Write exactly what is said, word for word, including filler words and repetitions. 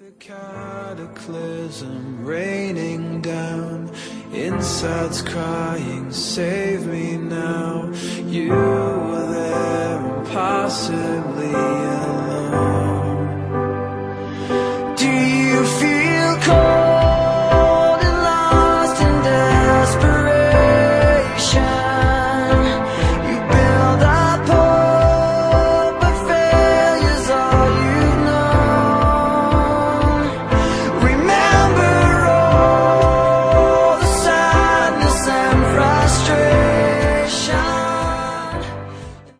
Cataclysm raining down, inside's crying, save me now. You were there, impossible.